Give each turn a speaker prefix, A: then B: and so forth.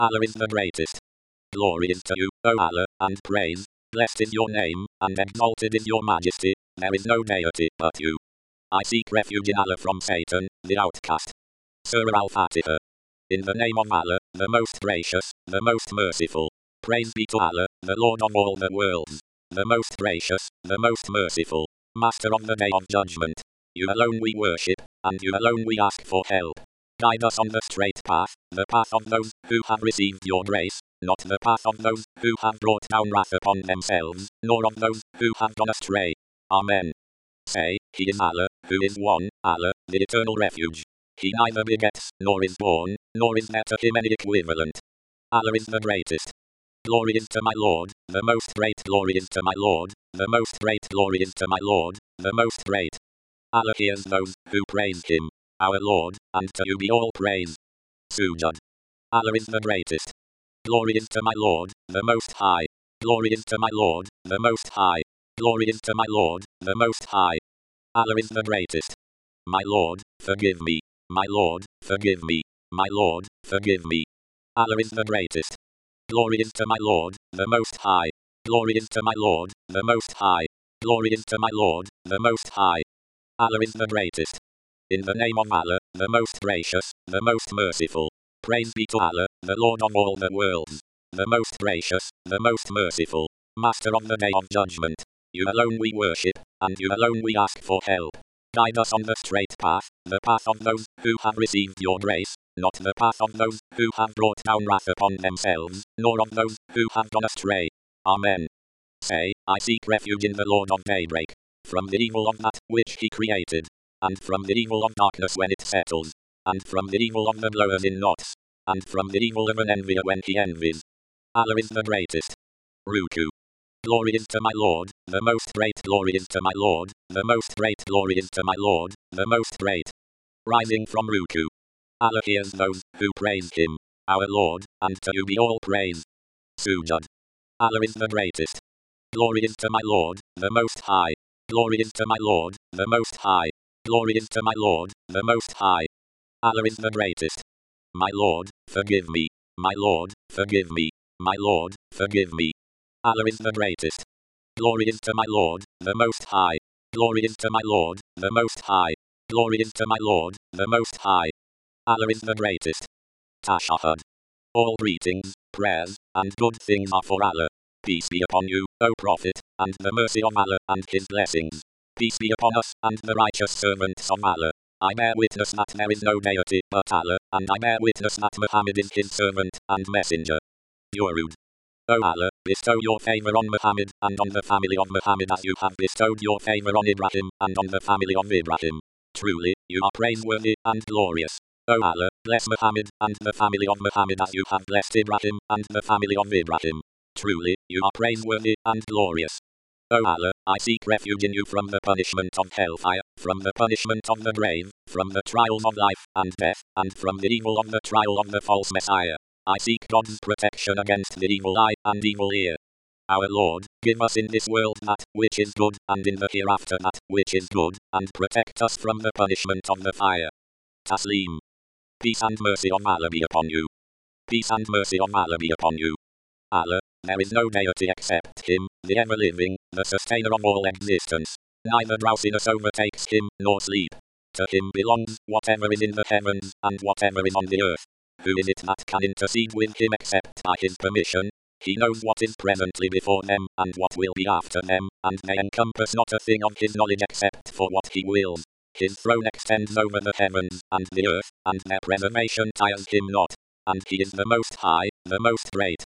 A: Allah is the greatest. Glory is to you, O Allah, and praise. Blessed is your name, and exalted is your majesty. There is no deity but you. I seek refuge in Allah from Satan, the outcast. Surah Al-Fatiha. In the name of Allah, the most gracious, the most merciful. Praise be to Allah, the Lord of all the worlds. The most gracious, the most merciful. Master of the day of judgment. You alone we worship, and you alone we ask for help. Guide us on the straight path, the path of those who have received your grace, not the path of those who have brought down wrath upon themselves, nor of those who have gone astray. Amen. Say, He is Allah, who is one, Allah, the eternal refuge. He neither begets, nor is born, nor is there to him any equivalent. Allah is the greatest. Glory is to my Lord, the most great glory is to my Lord, the most great glory is to my Lord, the most great. Allah hears those who praise Him, our Lord, and to you be all praise. Sujud. Allah is the greatest. Glory is to my Lord, the Most High. Glory is to my Lord, the Most High. Glory is to my Lord, the Most High. Allah is the greatest. My Lord, forgive me. My Lord, forgive me. My Lord, forgive me. Allah is the greatest. Glory is to my Lord, the Most High. Glory is to my Lord, the Most High. Glory is to my Lord, the Most High. Allah is the greatest. In the name of Allah, the most gracious, the most merciful. Praise be to Allah, the Lord of all the worlds. The most gracious, the most merciful. Master of the day of judgment. You alone we worship, and you alone we ask for help. Guide us on the straight path, the path of those who have received your grace, not the path of those who have brought down wrath upon themselves, nor of those who have gone astray. Amen. Say, I seek refuge in the Lord of daybreak, from the evil of that which He created, and from the evil of darkness when it settles, and from the evil of the blowers in knots, and from the evil of an envier when he envies. Allah is the greatest. Ruku. Glory is to my Lord, the most great glory is to my Lord, the most great glory is to my Lord, the most great. Rising from Ruku. Allah hears those who praise Him, our Lord, and to you be all praise. Sujud. Allah is the greatest. Glory is to my Lord, the Most High. Glory is to my Lord, the Most High. Glory is to my Lord, the Most High. Allah is the greatest. My Lord, forgive me. My Lord, forgive me. My Lord, forgive me. Allah is the greatest. Glory is to my Lord, the Most High. Glory is to my Lord, the Most High. Glory is to my Lord, the Most High. Allah is the greatest. Tashahhud. All greetings, prayers, and good things are for Allah. Peace be upon you, O Prophet, and the mercy of Allah and His blessings. Peace be upon us and the righteous servants of Allah. I bear witness that there is no deity but Allah, and I bear witness that Muhammad is His servant and messenger. Durud. O Allah, bestow your favor on Muhammad and on the family of Muhammad as you have bestowed your favor on Ibrahim and on the family of Ibrahim. Truly, you are praiseworthy and glorious. O Allah, bless Muhammad and the family of Muhammad as you have blessed Ibrahim and the family of Ibrahim. Truly, you are praiseworthy and glorious. O Allah, I seek refuge in you from the punishment of hellfire, from the punishment of the grave, from the trials of life and death, and from the evil of the trial of the false Messiah. I seek God's protection against the evil eye and evil ear. Our Lord, give us in this world that which is good, and in the hereafter that which is good, and protect us from the punishment of the fire. Taslim. Peace and mercy of Allah be upon you. Peace and mercy of Allah be upon you. Allah, there is no deity except Him, the ever-living, the sustainer of all existence. Neither drowsiness overtakes Him, nor sleep. To Him belongs whatever is in the heavens, and whatever is on the earth. Who is it that can intercede with Him except by His permission? He knows what is presently before them, and what will be after them, and they encompass not a thing of His knowledge except for what He wills. His throne extends over the heavens and the earth, and their preservation tires Him not. And He is the Most High, the Most Great.